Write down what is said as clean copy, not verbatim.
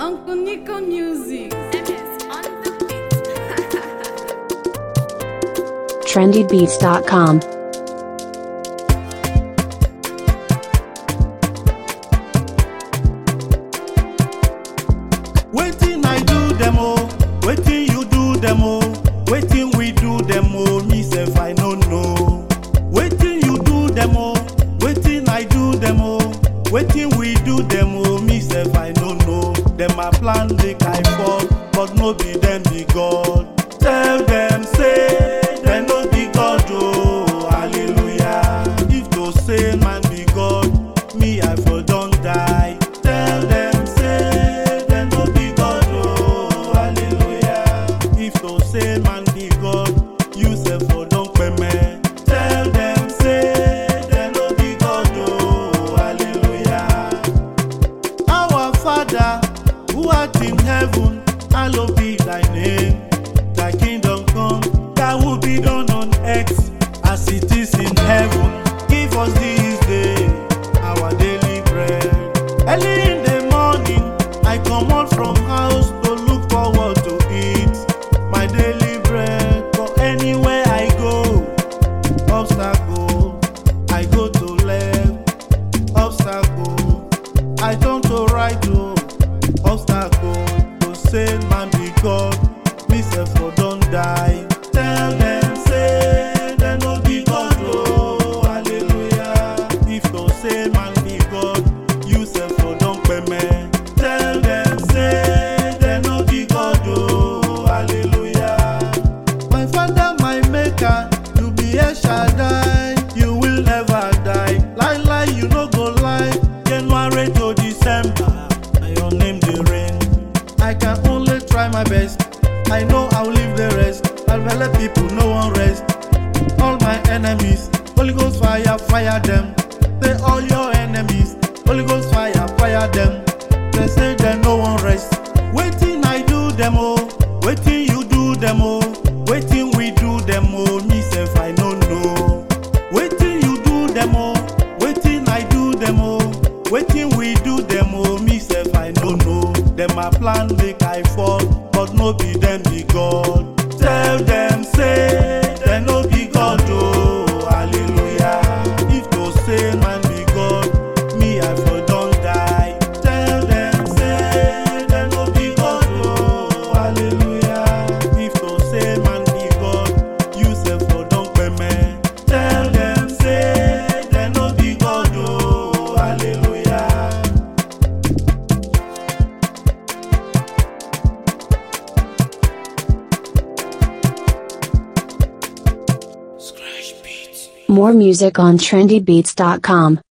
Uncle Nico Music. trendybeats.com. Waiting I do them all, waiting you do them all, waiting we do them all, me self I no know. Waiting you do them all, waiting I do them all, waiting we do them all, me self I no know. Them a plan make I fall, but no be them be God. Tell them say, them no be God oh, hallelujah. If to say man be God, me I for don't die. Tell them say, them no be God oh, hallelujah. If to say man be God, you say for don't pay me. Tell them say, them no be God oh, hallelujah. Our Father, who art in heaven, hallowed be thy name. Thy kingdom come, thy will be done on earth as it is in heaven. Give us this day our daily bread. Early in the morning, I come out from house to look forward to eat my daily bread. For anywhere I go, obstacle, I go to left, obstacle, I turn to right to obstacle. To say man be God, me self for don't die. Tell them say, them no be God oh, hallelujah. If to say man be God, you self for don't pay me. Tell them say, them no be God oh, hallelujah. My Father, my Maker, you be El Shaddai, you will never die. Lie, lie, you no go lie. January to December, na your name dey reign. I can only try my best. I know I'll leave the rest. I'll let people no one rest. All my enemies, Holy Ghost fire, fire them. They all your enemies, Holy Ghost fire, fire them. They say they no one rest. Waiting I do them all, waiting you do them all, waiting we do them all. Me self I no know. Waiting you do them all, waiting I do them all, waiting we do them all. Me self I no know. Them a plan make I fall, but no be them be God. Tell them say, them no be God oh, hallelujah. If to say man be God, me I for don't die. Tell them say, them no be God oh, hallelujah. If to say man be God, you say for don't pay me. Tell them say, them no be God oh, hallelujah. More music on trendybeats.com.